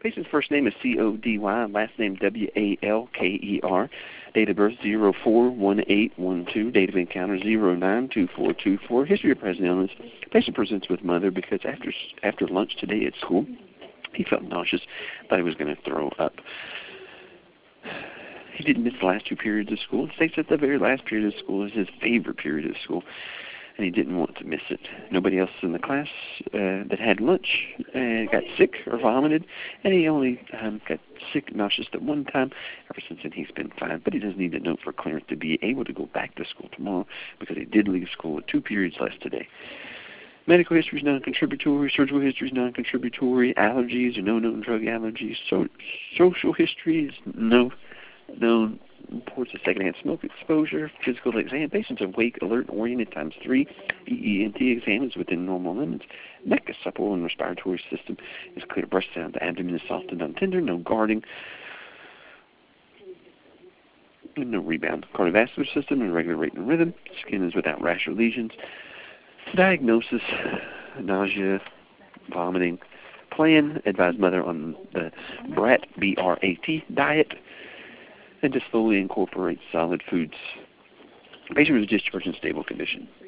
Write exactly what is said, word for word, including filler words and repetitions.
Patient's first name is C O D Y, last name W A L K E R. Date of birth zero four one eight one two. Date of encounter zero nine two four two four. History of present illness. Patient presents with mother because after after lunch today at school, he felt nauseous, thought he was going to throw up. He didn't miss the last two periods of school. He states that the very last period of school is his favorite period of school, and he didn't want to miss it. Nobody else in the class uh, that had lunch uh, got sick or vomited, and he only um, got sick, nauseous at one time. Ever since then, he's been fine, but he does need a note for clearance to be able to go back to school tomorrow because he did leave school with two periods less today. Medical history is non-contributory. Surgical history is non-contributory. Allergies or no known drug allergies. So, social history is no known reports of secondhand smoke exposure. Physical exam. Patients awake, alert, and oriented times three. E E N T exam is within normal limits. Neck is supple and respiratory system is clear. Breast sound. The abdomen is soft and untender. No guarding. And no rebound. Cardiovascular system in regular rate and rhythm. Skin is without rash or lesions. Diagnosis, nausea, vomiting. Plan, advise mother on the BRAT, B R A T, diet, and to slowly incorporate solid foods. Patient was discharged in stable condition.